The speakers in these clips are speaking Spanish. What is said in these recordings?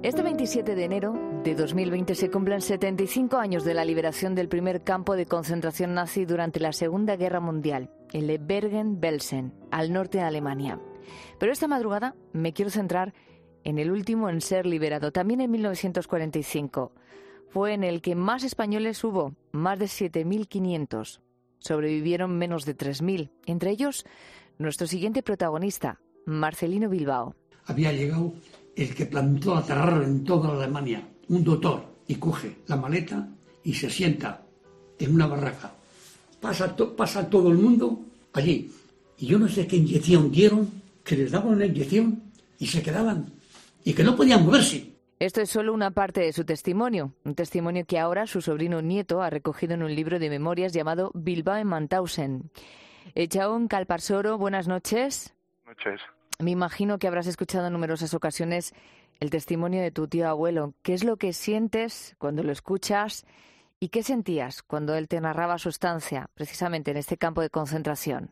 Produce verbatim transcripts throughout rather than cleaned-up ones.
Este veintisiete de enero de dos mil veinte se cumplen setenta y cinco años de la liberación del primer campo de concentración nazi durante la Segunda Guerra Mundial, el de Bergen-Belsen, al norte de Alemania. Pero esta madrugada me quiero centrar en el último en ser liberado, también en mil novecientos cuarenta y cinco. Fue en el que más españoles hubo, más de siete mil quinientos. Sobrevivieron menos de tres mil, entre ellos nuestro siguiente protagonista, Marcelino Bilbao. Había llegado el que plantó la terror en toda Alemania, un doctor, y coge la maleta y se sienta en una barraca. Pasa, to, pasa todo el mundo allí. Y yo no sé qué inyección dieron, que les daban una inyección y se quedaban, y que no podían moverse. Esto es solo una parte de su testimonio, un testimonio que ahora su sobrino nieto ha recogido en un libro de memorias llamado Bilbao en Mauthausen. Echaón Calparsoro, buenas noches. Noches. Me imagino que habrás escuchado en numerosas ocasiones el testimonio de tu tío abuelo. ¿Qué es lo que sientes cuando lo escuchas y qué sentías cuando él te narraba su estancia precisamente en este campo de concentración?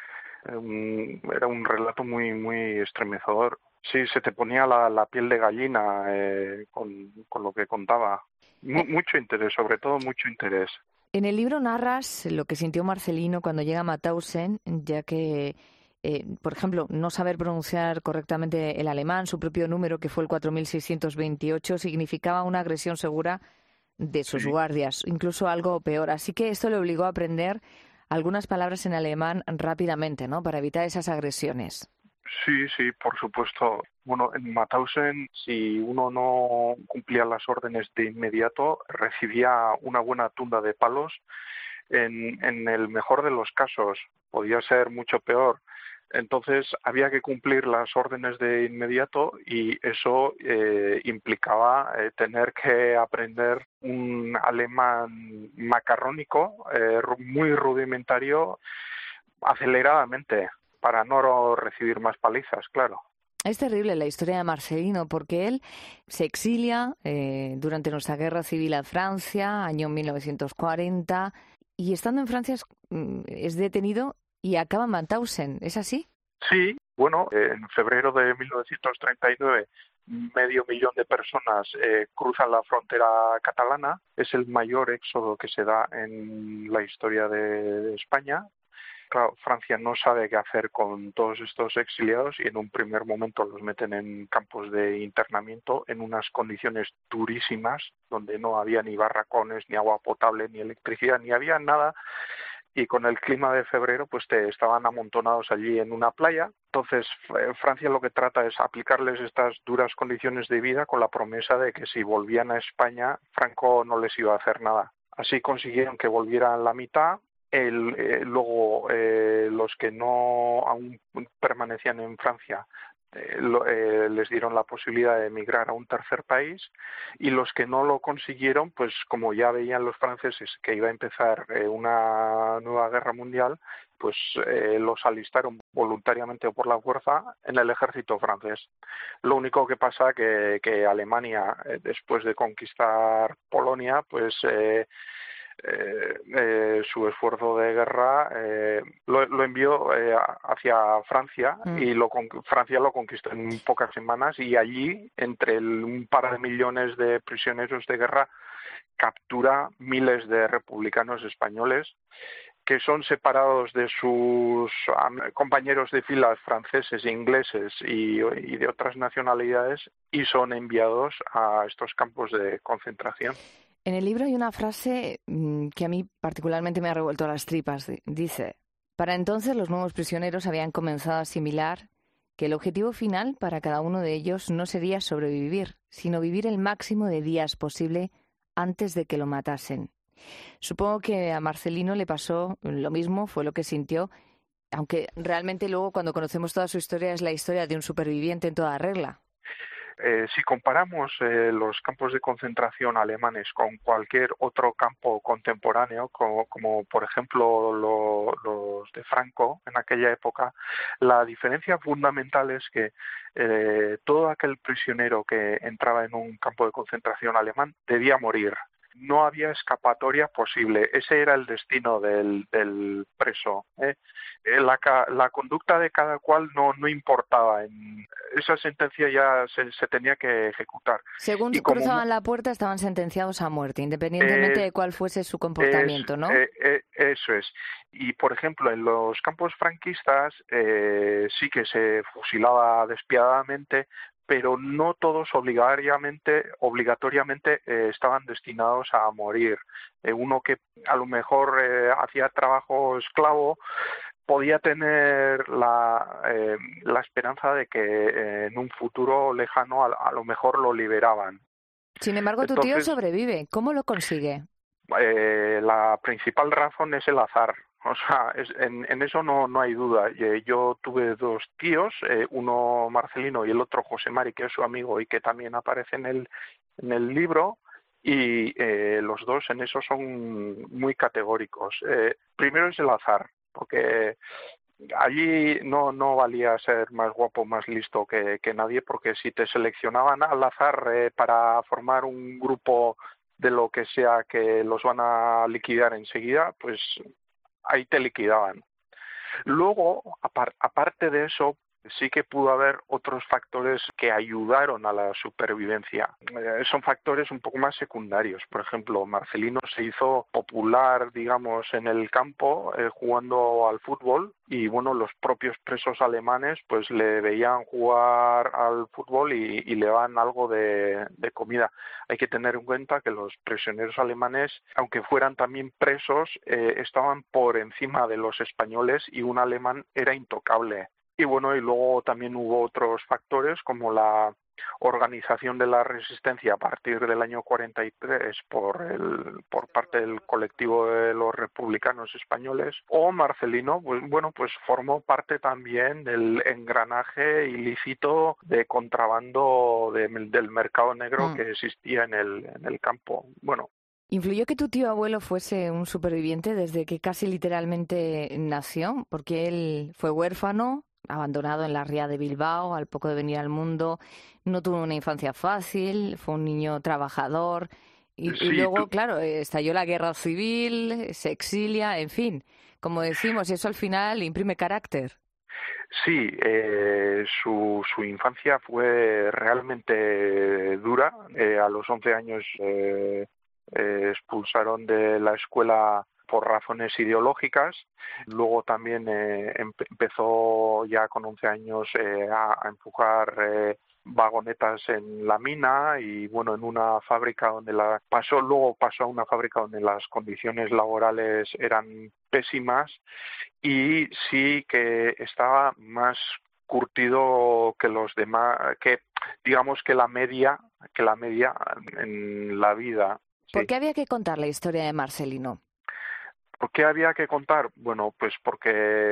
Um, era un relato muy muy estremecedor. Sí, se te ponía la, la piel de gallina eh, con, con lo que contaba. M- mucho interés, sobre todo mucho interés. En el libro narras lo que sintió Marcelino cuando llega a Mauthausen, ya que, eh, por ejemplo, no saber pronunciar correctamente el alemán, su propio número, que fue el cuatro mil seiscientos veintiocho, significaba una agresión segura de sus Sí. guardias, incluso algo peor. Así que esto le obligó a aprender algunas palabras en alemán rápidamente, ¿no?, para evitar esas agresiones. Sí, sí, por supuesto. Bueno, en Mauthausen, si uno no cumplía las órdenes de inmediato, recibía una buena tunda de palos. En, en el mejor de los casos, podía ser mucho peor. Entonces, había que cumplir las órdenes de inmediato y eso eh, implicaba eh, tener que aprender un alemán macarrónico, eh, muy rudimentario, aceleradamente, para no recibir más palizas, claro. Es terrible la historia de Marcelino porque él se exilia eh, durante nuestra guerra civil a Francia, año mil novecientos cuarenta, y estando en Francia es, es detenido y acaba en Mauthausen. ¿Es así? Sí, bueno, en febrero de mil novecientos treinta y nueve medio millón de personas eh, cruzan la frontera catalana. Es el mayor éxodo que se da en la historia de, de España. Claro, Francia no sabe qué hacer con todos estos exiliados y en un primer momento los meten en campos de internamiento en unas condiciones durísimas, donde no había ni barracones, ni agua potable, ni electricidad, ni había nada. Y con el clima de febrero, pues te estaban amontonados allí en una playa. Entonces, Francia lo que trata es aplicarles estas duras condiciones de vida con la promesa de que si volvían a España, Franco no les iba a hacer nada. Así consiguieron que volvieran la mitad. El, eh, luego, eh, los que no aún permanecían en Francia eh, lo, eh, les dieron la posibilidad de emigrar a un tercer país, y los que no lo consiguieron, pues como ya veían los franceses que iba a empezar eh, una nueva guerra mundial, pues eh, los alistaron voluntariamente o por la fuerza en el ejército francés. Lo único que pasa que, que Alemania, eh, después de conquistar Polonia, pues eh, Eh, eh, su esfuerzo de guerra eh, lo, lo envió eh, hacia Francia mm. y lo, Francia lo conquistó en pocas semanas, y allí, entre el, un par de millones de prisioneros de guerra, captura miles de republicanos españoles que son separados de sus compañeros de filas franceses e ingleses y, y de otras nacionalidades, y son enviados a estos campos de concentración. En el libro hay una frase que a mí particularmente me ha revuelto las tripas. Dice: para entonces los nuevos prisioneros habían comenzado a asimilar que el objetivo final para cada uno de ellos no sería sobrevivir, sino vivir el máximo de días posible antes de que lo matasen. Supongo que a Marcelino le pasó lo mismo, fue lo que sintió, aunque realmente luego, cuando conocemos toda su historia, es la historia de un superviviente en toda regla. Eh, si comparamos eh, los campos de concentración alemanes con cualquier otro campo contemporáneo, como, como por ejemplo lo, los de Franco en aquella época, la diferencia fundamental es que eh, todo aquel prisionero que entraba en un campo de concentración alemán debía morir. no había escapatoria posible. Ese era el destino del, del preso, ¿eh? La, la conducta de cada cual no, no importaba. En, esa sentencia ya se, se tenía que ejecutar. Según Y como, cruzaban la puerta estaban sentenciados a muerte, independientemente eh, de cuál fuese su comportamiento, es, ¿no? Eh, eh, eso es. Y, por ejemplo, en los campos franquistas eh, sí que se fusilaba despiadadamente, pero no todos obligatoriamente, obligatoriamente eh, estaban destinados a morir. Eh, uno que a lo mejor eh, hacía trabajo esclavo podía tener la, eh, la esperanza de que eh, en un futuro lejano a, a lo mejor lo liberaban. Sin embargo, tu tío Entonces, sobrevive. ¿Cómo lo consigue? eh, la principal razón es el azar. O sea, es, en, en eso no, no hay duda. Eh, yo tuve dos tíos, eh, uno Marcelino y el otro José Mari, que es su amigo y que también aparece en el, en el libro, y eh, los dos en eso son muy categóricos. Eh, primero es el azar, porque allí no, no valía ser más guapo, más listo que, que nadie, porque si te seleccionaban al azar eh, para formar un grupo de lo que sea que los van a liquidar enseguida, pues ahí te liquidaban. Luego, apar, aparte de eso, sí que pudo haber otros factores que ayudaron a la supervivencia. Eh, son factores un poco más secundarios. Por ejemplo, Marcelino se hizo popular, digamos, en el campo eh, jugando al fútbol, y bueno, los propios presos alemanes pues le veían jugar al fútbol y, y le daban algo de, de comida. Hay que tener en cuenta que los prisioneros alemanes, aunque fueran también presos, eh, estaban por encima de los españoles y un alemán era intocable. Y bueno, y luego también hubo otros factores como la organización de la resistencia a partir del año cuarenta y tres por el por parte del colectivo de los republicanos españoles, o Marcelino, pues bueno, pues formó parte también del engranaje ilícito de contrabando de, del mercado negro mm. que existía en el en el campo. Bueno, ¿influyó que tu tío abuelo fuese un superviviente desde que casi literalmente nació? Porque él fue huérfano, abandonado en la ría de Bilbao al poco de venir al mundo, no tuvo una infancia fácil, fue un niño trabajador y, sí, y luego, tú... claro, estalló la guerra civil, se exilia, en fin, como decimos, eso al final imprime carácter. Sí, eh, su, su infancia fue realmente dura. Eh, a los once años eh, eh, expulsaron de la escuela por razones ideológicas. Luego también eh, empe- empezó ya con once años eh, a, a empujar eh, vagonetas en la mina y bueno, en una fábrica donde la pasó, luego pasó a una fábrica donde las condiciones laborales eran pésimas y sí que estaba más curtido que los demás, que digamos que la media, que la media en la vida. ¿Por qué había que contar la historia de Marcelino? ¿Por qué había que contar? Bueno, pues porque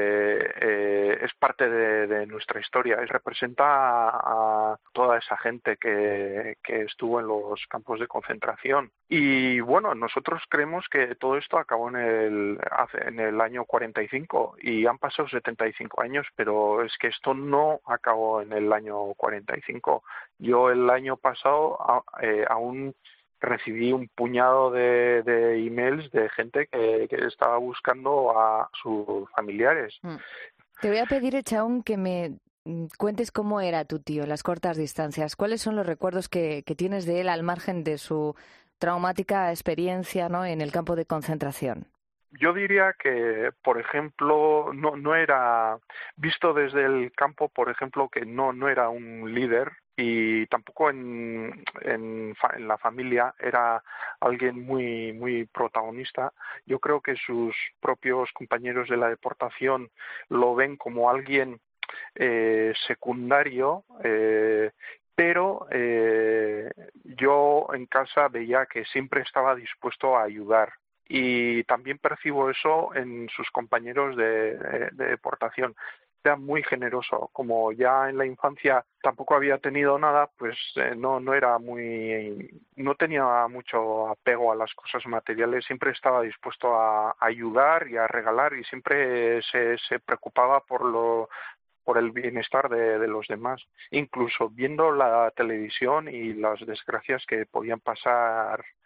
eh, es parte de, de nuestra historia, es, representa a, a toda esa gente que, que estuvo en los campos de concentración. Y bueno, nosotros creemos que todo esto acabó en el, en el año cuarenta y cinco y han pasado setenta y cinco años, pero es que esto no acabó en el año cuarenta y cinco. Yo el año pasado eh, aún recibí un puñado de, de emails de gente que, que estaba buscando a sus familiares. Te voy a pedir, Echaun, que me cuentes cómo era tu tío, las cortas distancias. ¿Cuáles son los recuerdos que, que tienes de él al margen de su traumática experiencia, ¿no?, en el campo de concentración? Yo diría que, por ejemplo, no, no era, visto desde el campo, por ejemplo, que no, no era un líder, y tampoco en, en, en la familia era alguien muy muy protagonista. Yo creo que sus propios compañeros de la deportación lo ven como alguien eh, secundario, eh, pero eh, yo en casa veía que siempre estaba dispuesto a ayudar. Y también percibo eso en sus compañeros de, de, de deportación. Era muy generoso, como ya en la infancia tampoco había tenido nada, pues eh, no no era muy no tenía mucho apego a las cosas materiales, siempre estaba dispuesto a ayudar y a regalar y siempre se, se preocupaba por lo por el bienestar de, de los demás, incluso viendo la televisión y las desgracias que podían pasar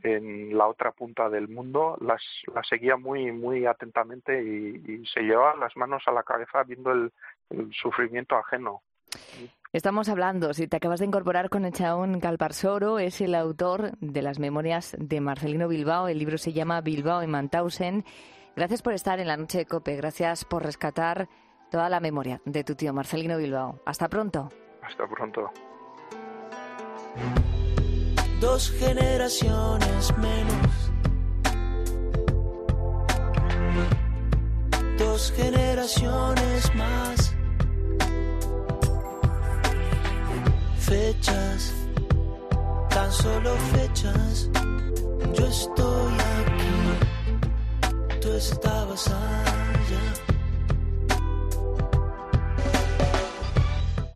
en la otra punta del mundo, las, las seguía muy muy atentamente y, y se llevaba las manos a la cabeza viendo el, el sufrimiento ajeno. Estamos hablando, si te acabas de incorporar, con Echaun Calparsoro, es el autor de las memorias de Marcelino Bilbao. El libro se llama Bilbao en Mauthausen. Gracias por estar en la noche de COPE, gracias por rescatar toda la memoria de tu tío Marcelino Bilbao. Hasta pronto. Hasta pronto. Dos generaciones menos, dos generaciones más, fechas, tan solo fechas. Yo estoy aquí, tú estabas ahí.